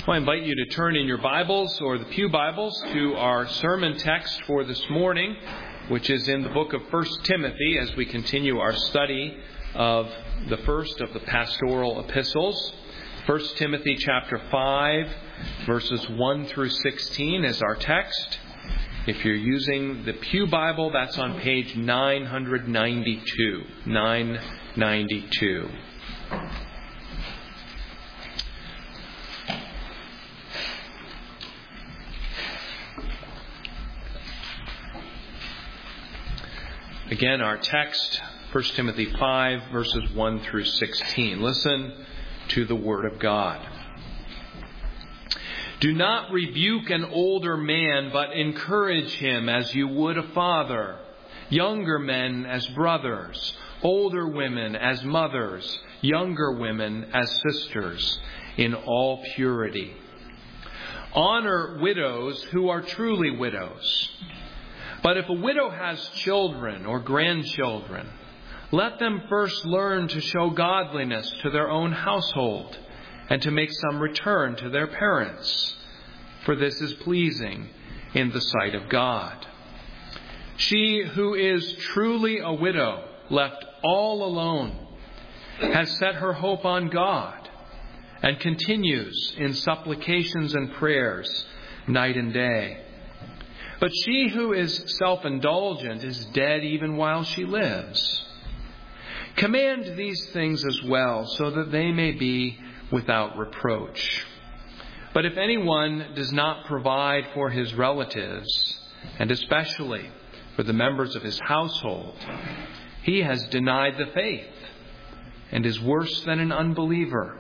Well, I invite you to turn in your Bibles or the Pew Bibles to our sermon text for this morning, which is in the book of 1 Timothy as we continue our study of the first of the pastoral epistles. 1 Timothy chapter 5, verses 1 through 16 is our text. If you're using the Pew Bible, that's on page 992. 992. Again, our text, 1 Timothy 5, verses 1 through 16. Listen to the Word of God. Do not rebuke an older man, but encourage him as you would a father. Younger men as brothers, older women as mothers, younger women as sisters, in all purity. Honor widows who are truly widows. But if a widow has children or grandchildren, let them first learn to show godliness to their own household and to make some return to their parents, for this is pleasing in the sight of God. She who is truly a widow, left all alone, has set her hope on God and continues in supplications and prayers night and day. But she who is self-indulgent is dead even while she lives. Command these things as well, so that they may be without reproach. But if anyone does not provide for his relatives, and especially for the members of his household, he has denied the faith and is worse than an unbeliever.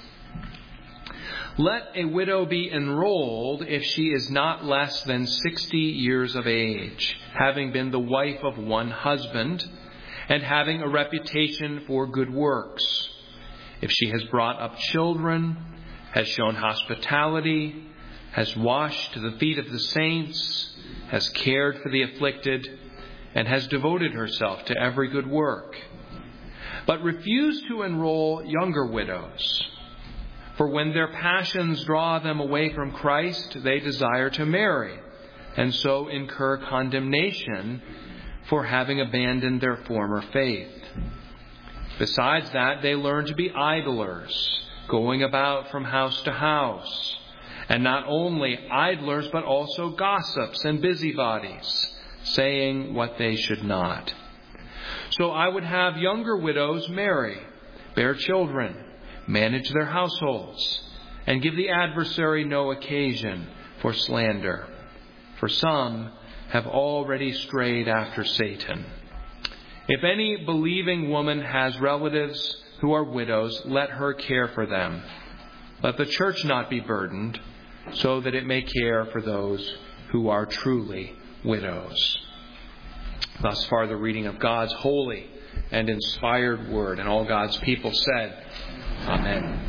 Let a widow be enrolled if she is not less than 60 years of age, having been the wife of one husband, and having a reputation for good works. If she has brought up children, has shown hospitality, has washed the feet of the saints, has cared for the afflicted, and has devoted herself to every good work. But refuse to enroll younger widows. For when their passions draw them away from Christ, they desire to marry, and so incur condemnation for having abandoned their former faith. Besides that, they learn to be idlers, going about from house to house, and not only idlers, but also gossips and busybodies, saying what they should not. So I would have younger widows marry, bear children, manage their households, and give the adversary no occasion for slander. For some have already strayed after Satan. If any believing woman has relatives who are widows, let her care for them. Let the church not be burdened, so that it may care for those who are truly widows. Thus far the reading of God's holy and inspired word, and all God's people said, Amen.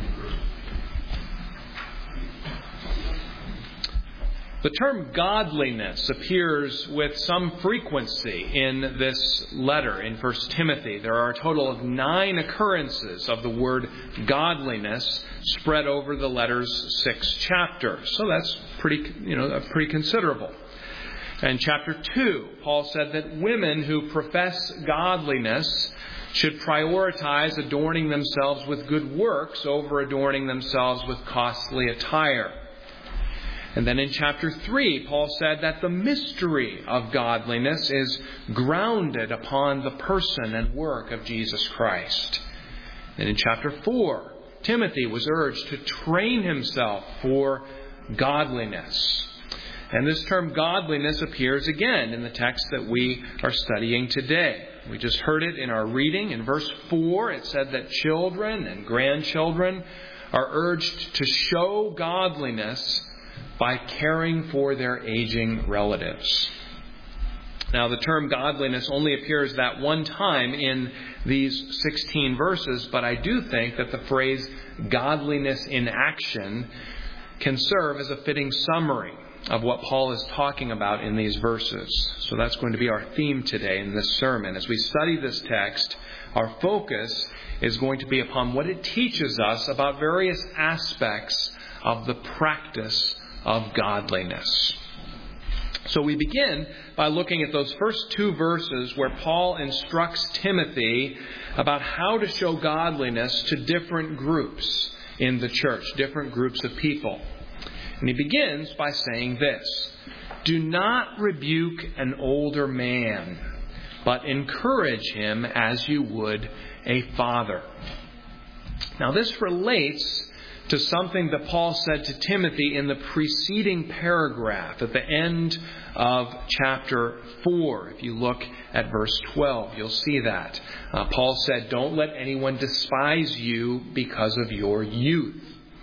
The term godliness appears with some frequency in this letter in 1 Timothy. There are a total of 9 occurrences of the word godliness spread over the letter's 6 chapters. So that's pretty considerable. In chapter 2, Paul said that women who profess godliness should prioritize adorning themselves with good works over adorning themselves with costly attire. And then in chapter 3, Paul said that the mystery of godliness is grounded upon the person and work of Jesus Christ. And in chapter 4, Timothy was urged to train himself for godliness. And this term godliness appears again in the text that we are studying today. We just heard it in our reading. In verse 4, it said that children and grandchildren are urged to show godliness by caring for their aging relatives. Now, the term godliness only appears that one time in these 16 verses, but I do think that the phrase godliness in action can serve as a fitting summary of what Paul is talking about in these verses. So that's going to be our theme today in this sermon. As we study this text, our focus is going to be upon what it teaches us about various aspects of the practice of godliness. So we begin by looking at those first two verses where Paul instructs Timothy about how to show godliness to different groups in the church, different groups of people. And he begins by saying this: "Do not rebuke an older man, but encourage him as you would a father." Now this relates to something that Paul said to Timothy in the preceding paragraph at the end of chapter 4. If you look at verse 12, you'll see that. Paul said, "Don't let anyone despise you because of your youth."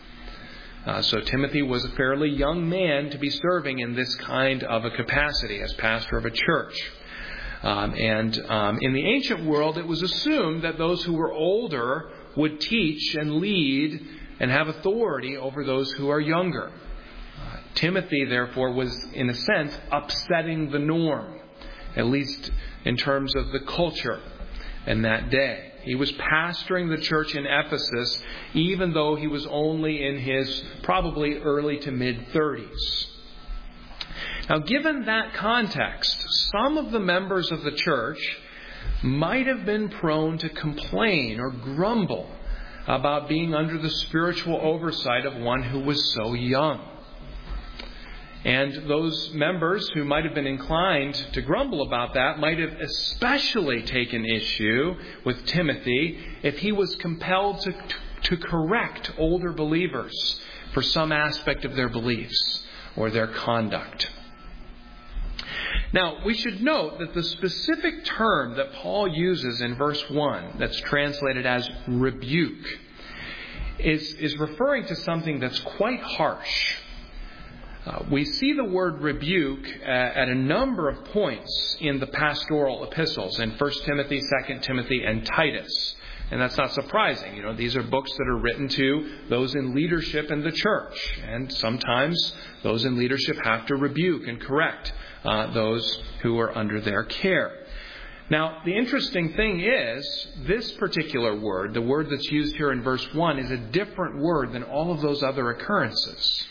So Timothy was a fairly young man to be serving in this kind of a capacity as pastor of a church. And in the ancient world, it was assumed that those who were older would teach and lead and have authority over those who are younger. Timothy, therefore, was, in a sense, upsetting the norm, at least in terms of the culture in that day. He was pastoring the church in Ephesus, even though he was only in his probably early to mid-30s. Now, given that context, some of the members of the church might have been prone to complain or grumble about being under the spiritual oversight of one who was so young. And those members who might have been inclined to grumble about that might have especially taken issue with Timothy if he was compelled to correct older believers for some aspect of their beliefs or their conduct. Now, we should note that the specific term that Paul uses in verse 1, that's translated as rebuke, is referring to something that's quite harsh. We see the word rebuke at a number of points in the pastoral epistles, in 1 Timothy, 2 Timothy, and Titus. And that's not surprising. You know, these are books that are written to those in leadership in the church. And sometimes those in leadership have to rebuke and correct those who are under their care. Now, the interesting thing is, this particular word, the word that's used here in verse 1, is a different word than all of those other occurrences.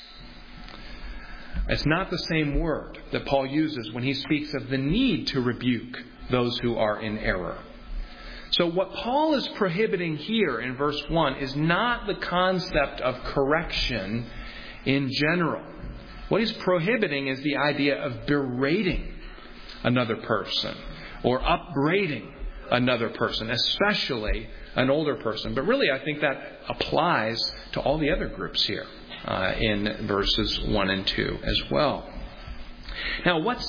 It's not the same word that Paul uses when he speaks of the need to rebuke those who are in error. So what Paul is prohibiting here in verse 1 is not the concept of correction in general. What he's prohibiting is the idea of berating another person or upbraiding another person, especially an older person. But really, I think that applies to all the other groups here in verses 1 and 2 as well. Now, what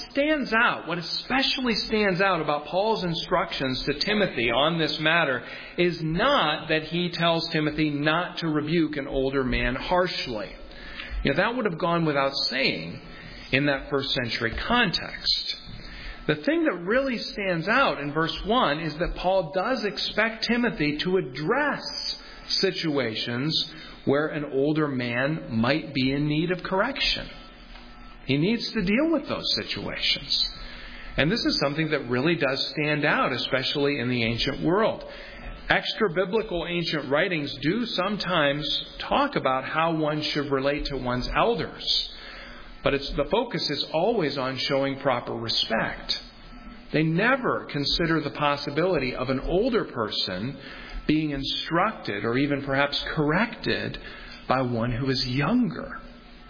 especially stands out about Paul's instructions to Timothy on this matter is not that he tells Timothy not to rebuke an older man harshly. You know, that would have gone without saying in that first century context. The thing that really stands out in verse 1 is that Paul does expect Timothy to address situations where an older man might be in need of correction. He needs to deal with those situations. And this is something that really does stand out, especially in the ancient world. Extra-biblical ancient writings do sometimes talk about how one should relate to one's elders. But the focus is always on showing proper respect. They never consider the possibility of an older person being instructed or even perhaps corrected by one who is younger.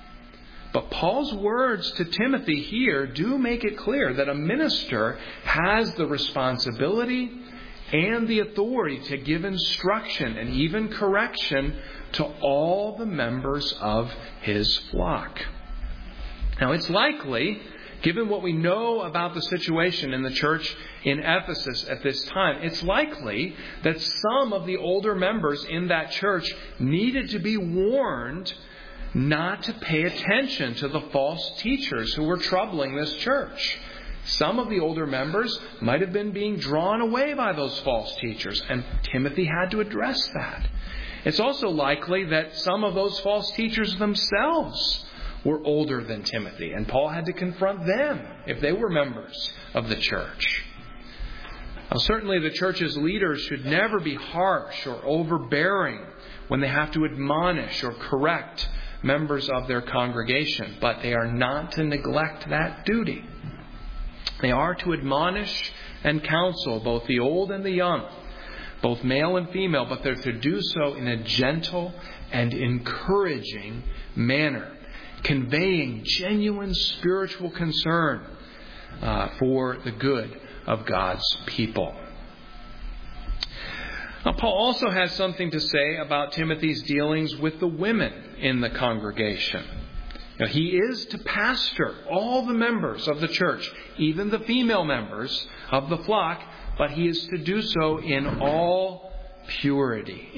But Paul's words to Timothy here do make it clear that a minister has the responsibility and the authority to give instruction and even correction to all the members of his flock. Now, it's likely, given what we know about the situation in the church in Ephesus at this time, it's likely that some of the older members in that church needed to be warned not to pay attention to the false teachers who were troubling this church. Some of the older members might have been being drawn away by those false teachers, and Timothy had to address that. It's also likely that some of those false teachers themselves were older than Timothy, and Paul had to confront them if they were members of the church. Now, certainly the church's leaders should never be harsh or overbearing when they have to admonish or correct members of their congregation, but they are not to neglect that duty. They are to admonish and counsel both the old and the young, both male and female, but they're to do so in a gentle and encouraging manner, conveying genuine spiritual concern for the good of God's people. Now, Paul also has something to say about Timothy's dealings with the women in the congregation. Now, he is to pastor all the members of the church, even the female members of the flock, but he is to do so in all purity,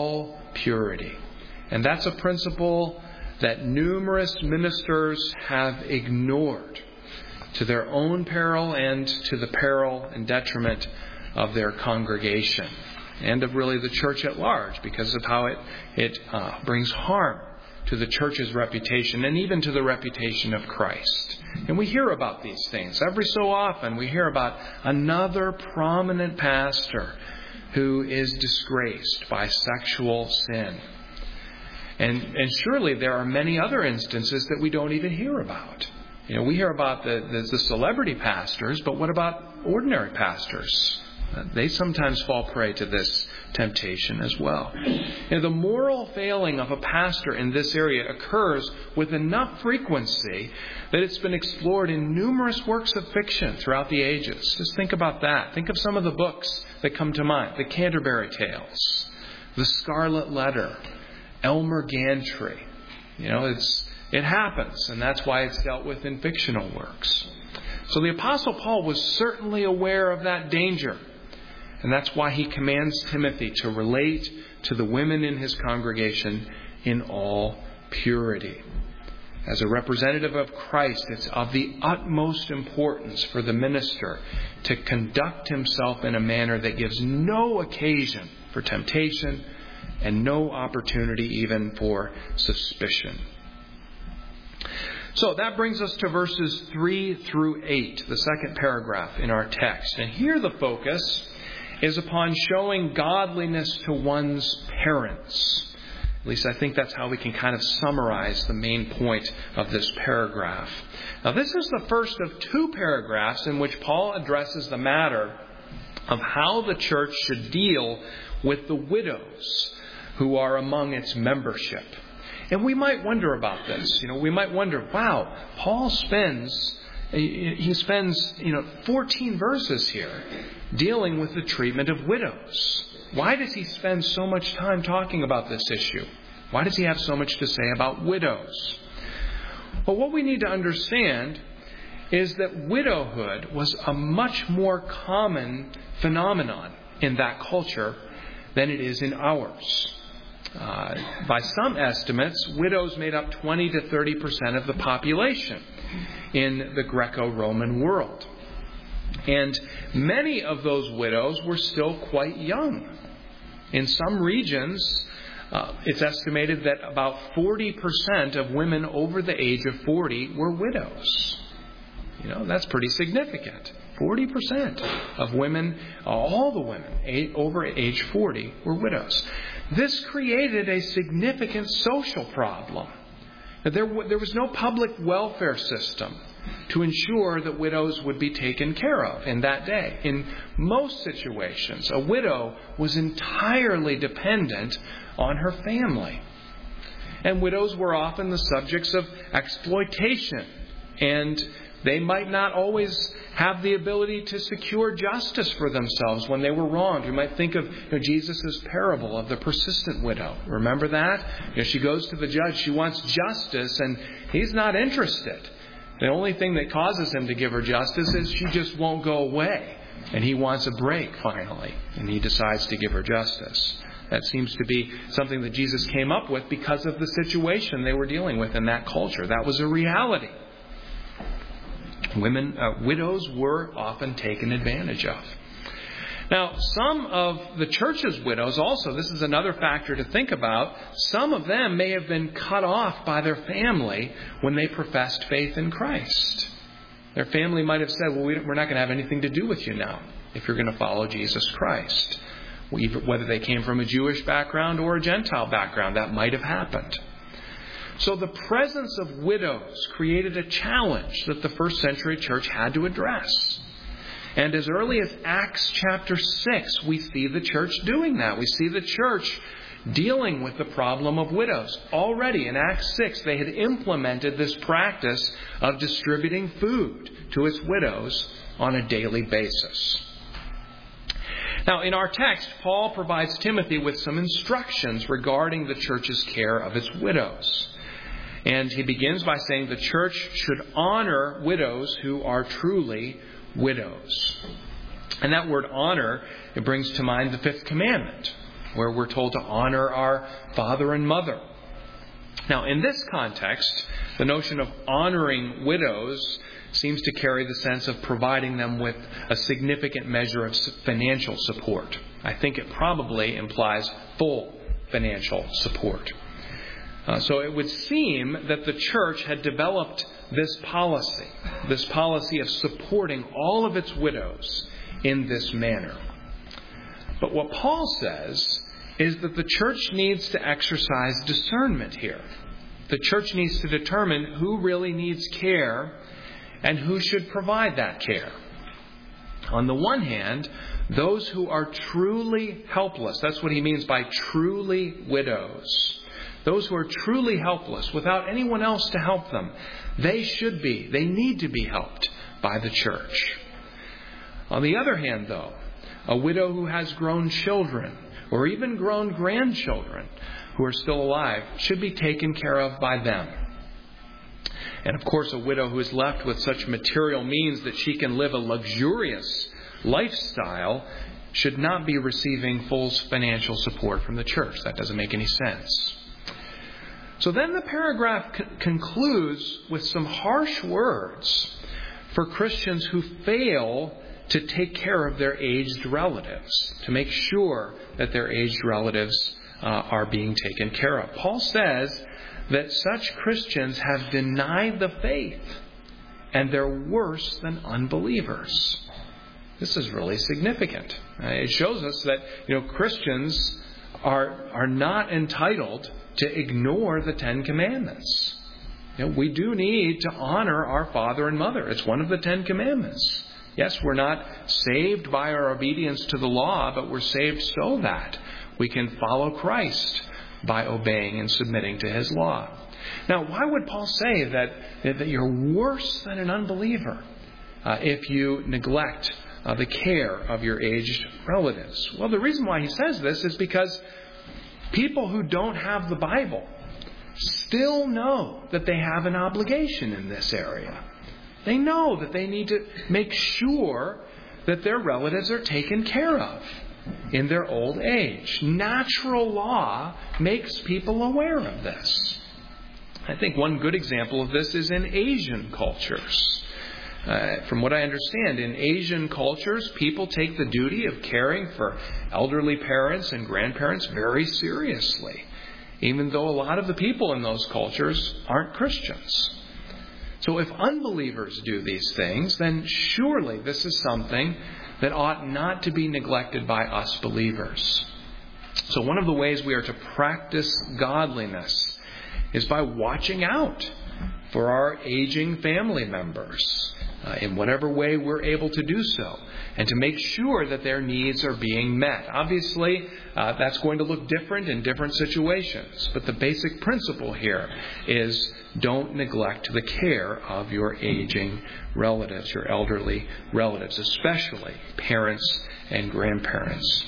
And that's a principle that numerous ministers have ignored to their own peril and to the peril and detriment of their congregation and of really the church at large, because of how it brings harm to the church's reputation and even to the reputation of Christ. And we hear about these things. Every so often we hear about another prominent pastor who is disgraced by sexual sin. And surely there are many other instances that we don't even hear about. We hear about the celebrity pastors, but what about ordinary pastors? They sometimes fall prey to this temptation as well. The moral failing of a pastor in this area occurs with enough frequency that it's been explored in numerous works of fiction throughout the ages. Just think about that. Think of some of the books that come to mind. The Canterbury Tales, The Scarlet Letter, Elmer Gantry. It happens, and that's why it's dealt with in fictional works. So the Apostle Paul was certainly aware of that danger. And that's why he commands Timothy to relate to the women in his congregation in all purity. As a representative of Christ, it's of the utmost importance for the minister to conduct himself in a manner that gives no occasion for temptation and no opportunity even for suspicion. So that brings us to verses 3 through 8, the second paragraph in our text. And here the focus is upon showing godliness to one's parents. At least I think that's how we can kind of summarize the main point of this paragraph. Now, this is the first of two paragraphs in which Paul addresses the matter of how the church should deal with the widows who are among its membership. And we might wonder about this. We might wonder, wow, Paul spends 14 verses here dealing with the treatment of widows. Why does he spend so much time talking about this issue? Why does he have so much to say about widows? Well, what we need to understand is that widowhood was a much more common phenomenon in that culture than it is in ours. By some estimates, widows made up 20 to 30% of the population in the Greco-Roman world. And many of those widows were still quite young. In some regions, it's estimated that about 40% of women over the age of 40 were widows. That's pretty significant. 40% of women, all the women over age 40 were widows. This created a significant social problem. There was no public welfare system to ensure that widows would be taken care of in that day. In most situations, a widow was entirely dependent on her family. And widows were often the subjects of exploitation, and they might not always have the ability to secure justice for themselves when they were wronged. We might think of Jesus' parable of the persistent widow. Remember that? She goes to the judge. She wants justice, and he's not interested. The only thing that causes him to give her justice is she just won't go away. And he wants a break, finally, and he decides to give her justice. That seems to be something that Jesus came up with because of the situation they were dealing with in that culture. That was a reality. Widows were often taken advantage of. Now, some of the church's widows also, this is another factor to think about, some of them may have been cut off by their family when they professed faith in Christ. Their family might have said, well, we're not going to have anything to do with you now if you're going to follow Jesus Christ. Whether they came from a Jewish background or a Gentile background, that might have happened. So the presence of widows created a challenge that the first century church had to address. And as early as Acts chapter 6, we see the church doing that. We see the church dealing with the problem of widows. Already in Acts 6, they had implemented this practice of distributing food to its widows on a daily basis. Now, in our text, Paul provides Timothy with some instructions regarding the church's care of its widows. And he begins by saying the church should honor widows who are truly widows. And that word honor, it brings to mind the fifth commandment, where we're told to honor our father and mother. Now, in this context, the notion of honoring widows seems to carry the sense of providing them with a significant measure of financial support. I think it probably implies full financial support. So it would seem that the church had developed this policy of supporting all of its widows in this manner. But what Paul says is that the church needs to exercise discernment here. The church needs to determine who really needs care and who should provide that care. On the one hand, those who are truly helpless, that's what he means by truly widows. Those who are truly helpless, without anyone else to help them, they need to be helped by the church. On the other hand, though, a widow who has grown children, or even grown grandchildren who are still alive, should be taken care of by them. And of course, a widow who is left with such material means that she can live a luxurious lifestyle should not be receiving full financial support from the church. That doesn't make any sense. So then the paragraph concludes with some harsh words for Christians who fail to take care of their aged relatives, to make sure that their aged relatives are being taken care of. Paul says that such Christians have denied the faith, and they're worse than unbelievers. This is really significant. It shows us that Christians are not entitled to ignore the Ten Commandments. We do need to honor our father and mother. It's one of the Ten Commandments. Yes, we're not saved by our obedience to the law, but we're saved so that we can follow Christ by obeying and submitting to His law. Now, why would Paul say that you're worse than an unbeliever if you neglect the care of your aged relatives? Well, the reason why he says this is because people who don't have the Bible still know that they have an obligation in this area. They know that they need to make sure that their relatives are taken care of in their old age. Natural law makes people aware of this. I think one good example of this is in Asian cultures. From what I understand, in Asian cultures, people take the duty of caring for elderly parents and grandparents very seriously, even though a lot of the people in those cultures aren't Christians. So if unbelievers do these things, then surely this is something that ought not to be neglected by us believers. So one of the ways we are to practice godliness is by watching out for our aging family members in whatever way we're able to do so, and to make sure that their needs are being met. Obviously, that's going to look different in different situations, but the basic principle here is don't neglect the care of your aging relatives, your elderly relatives, especially parents and grandparents.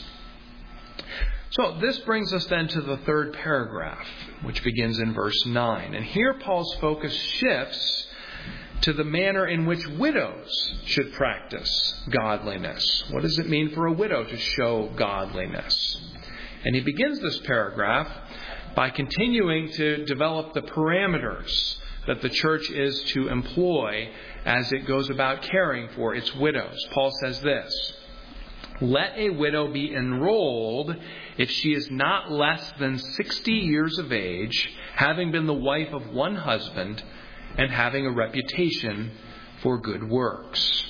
So this brings us then to the third paragraph, which begins in verse 9. And here Paul's focus shifts to the manner in which widows should practice godliness. What does it mean for a widow to show godliness? And he begins this paragraph by continuing to develop the parameters that the church is to employ as it goes about caring for its widows. Paul says this, Let a widow be enrolled if she is not less than 60 years of age, having been the wife of one husband, and having a reputation for good works.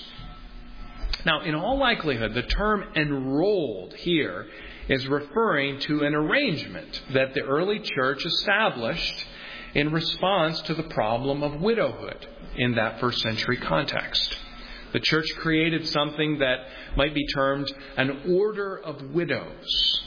Now, in all likelihood, the term enrolled here is referring to an arrangement that the early church established in response to the problem of widowhood in that first century context. The church created something that might be termed an order of widows.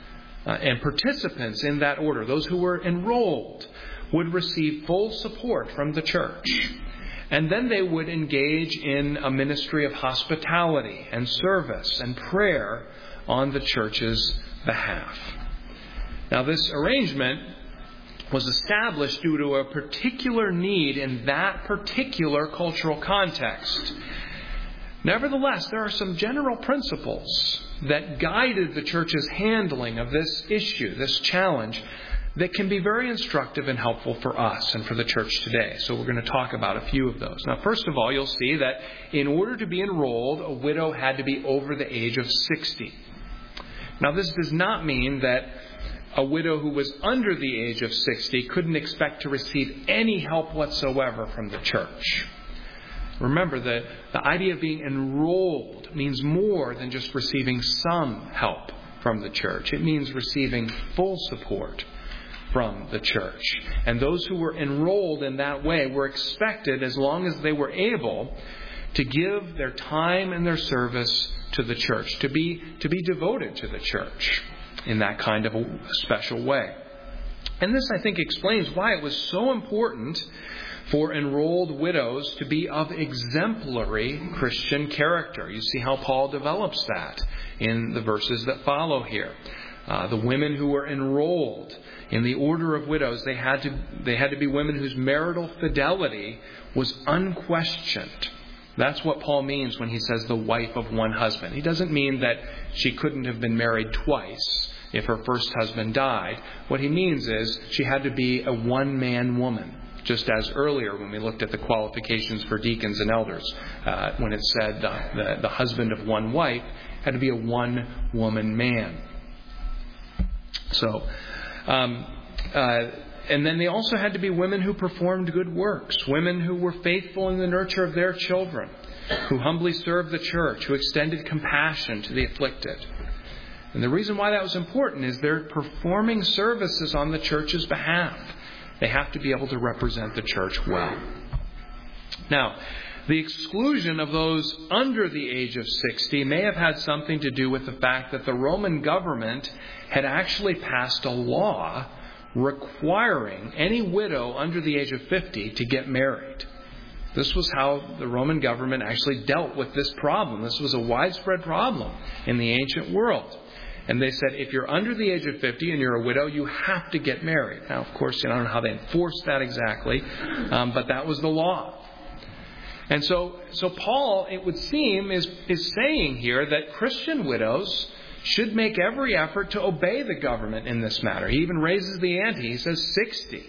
And participants in that order, those who were enrolled, would receive full support from the church. And then they would engage in a ministry of hospitality and service and prayer on the church's behalf. Now, this arrangement was established due to a particular need in that particular cultural context. Nevertheless, there are some general principles that guided the church's handling of this issue, this challenge, that can be very instructive and helpful for us and for the church today. So we're going to talk about a few of those. Now, first of all, you'll see that in order to be enrolled, a widow had to be over the age of 60. Now, this does not mean that a widow who was under the age of 60 couldn't expect to receive any help whatsoever from the church. Remember, the idea of being enrolled means more than just receiving some help from the church. It means receiving full support from the church. And those who were enrolled in that way were expected, as long as they were able, to give their time and their service to the church, to be devoted to the church in that kind of a special way. And this, I think, explains why it was so important for enrolled widows to be of exemplary Christian character. You see how Paul develops that in the verses that follow here. The women who were enrolled in the order of widows, they had to be women whose marital fidelity was unquestioned. That's what Paul means when he says the wife of one husband. He doesn't mean that she couldn't have been married twice if her first husband died. What he means is she had to be a one-man woman. Just as earlier when we looked at the qualifications for deacons and elders, when it said the husband of one wife had to be a one-woman man. So, and then they also had to be women who performed good works, women who were faithful in the nurture of their children, who humbly served the church, who extended compassion to the afflicted. And the reason why that was important is they're performing services on the church's behalf. They have to be able to represent the church well. Now, the exclusion of those under the age of 60 may have had something to do with the fact that the Roman government had actually passed a law requiring any widow under the age of 50 to get married. This was how the Roman government actually dealt with this problem. This was a widespread problem in the ancient world. And they said, if you're under the age of 50 and you're a widow, you have to get married. Now, of course, I don't know how they enforced that exactly, but that was the law. And so Paul, it would seem, is saying here that Christian widows should make every effort to obey the government in this matter. He even raises the ante. He says 60.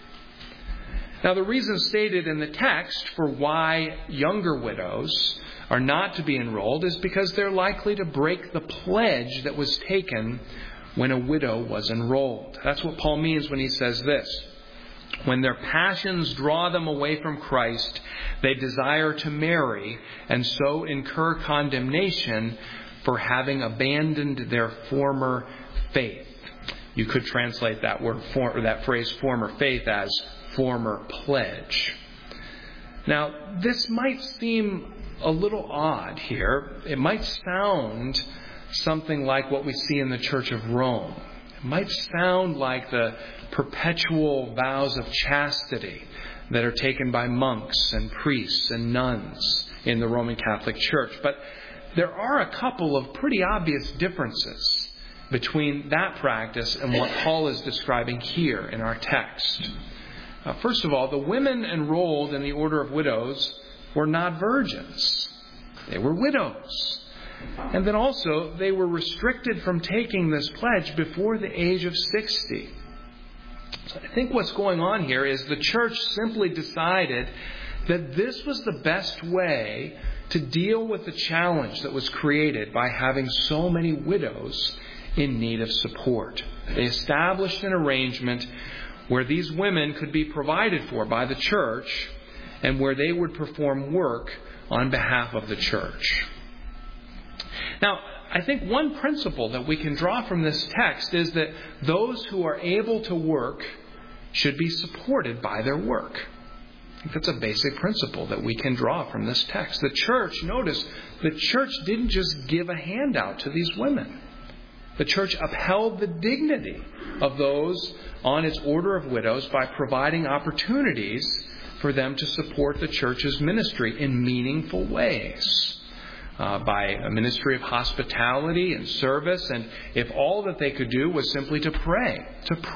Now, the reason stated in the text for why younger widows are not to be enrolled is because they're likely to break the pledge that was taken when a widow was enrolled. That's what Paul means when he says this. When their passions draw them away from Christ, they desire to marry and so incur condemnation for having abandoned their former faith. You could translate that word, that phrase, former faith, as former pledge. Now, this might seem a little odd here. It might sound something like what we see in the Church of Rome. It might sound like the perpetual vows of chastity that are taken by monks and priests and nuns in the Roman Catholic Church. But there are a couple of pretty obvious differences between that practice and what Paul is describing here in our text. First of all, the women enrolled in the order of widows were not virgins. They were widows. And then also, they were restricted from taking this pledge before the age of 60. So I think what's going on here is the church simply decided that this was the best way to deal with the challenge that was created by having so many widows in need of support. They established an arrangement where these women could be provided for by the church and where they would perform work on behalf of the church. Now, I think one principle that we can draw from this text is that those who are able to work should be supported by their work. I think that's a basic principle that we can draw from this text. The church, notice, the church didn't just give a handout to these women. The church upheld the dignity of those on its order of widows by providing opportunities for them to support the church's ministry in meaningful ways. By a ministry of hospitality and service, and if all that they could do was simply to pray.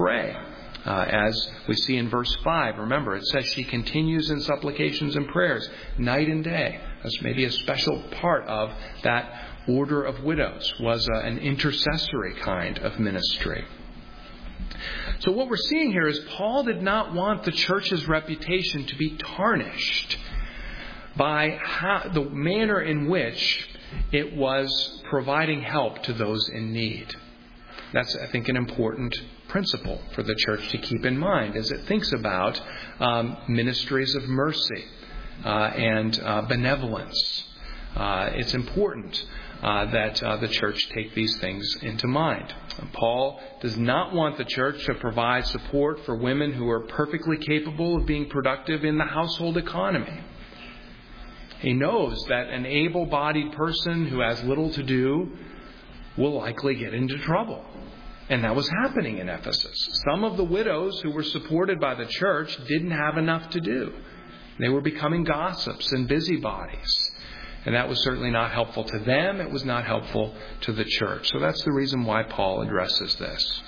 As we see in verse 5, remember, it says she continues in supplications and prayers night and day. That's maybe a special part of that order of widows, was an intercessory kind of ministry. So what we're seeing here is Paul did not want the church's reputation to be tarnished by the manner in which it was providing help to those in need. That's, I think, an important principle for the church to keep in mind as it thinks about ministries of mercy and benevolence. It's important that the church take these things into mind. Paul does not want the church to provide support for women who are perfectly capable of being productive in the household economy. He knows that an able-bodied person who has little to do will likely get into trouble. And that was happening in Ephesus. Some of the widows who were supported by the church didn't have enough to do. They were becoming gossips and busybodies. And that was certainly not helpful to them. It was not helpful to the church. So that's the reason why Paul addresses this.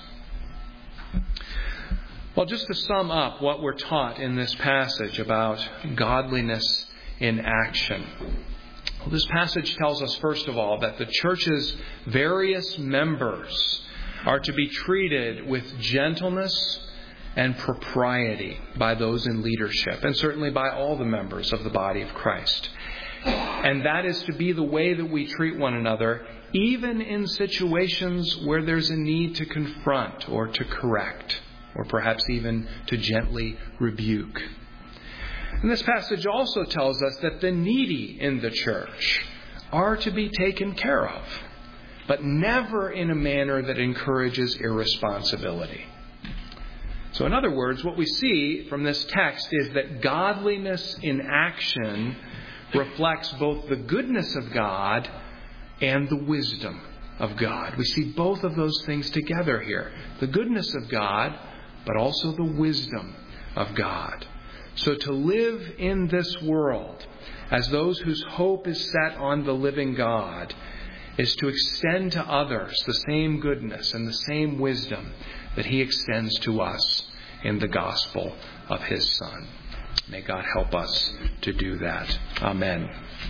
Well, just to sum up what we're taught in this passage about godliness in action. Well, this passage tells us, first of all, that the church's various members are to be treated with gentleness and propriety by those in leadership, and certainly by all the members of the body of Christ. And that is to be the way that we treat one another, even in situations where there's a need to confront or to correct, or perhaps even to gently rebuke. And this passage also tells us that the needy in the church are to be taken care of, but never in a manner that encourages irresponsibility. So in other words, what we see from this text is that godliness in action reflects both the goodness of God and the wisdom of God. We see both of those things together here. The goodness of God, but also the wisdom of God. So to live in this world as those whose hope is set on the living God is to extend to others the same goodness and the same wisdom that He extends to us in the gospel of His Son. May God help us to do that. Amen.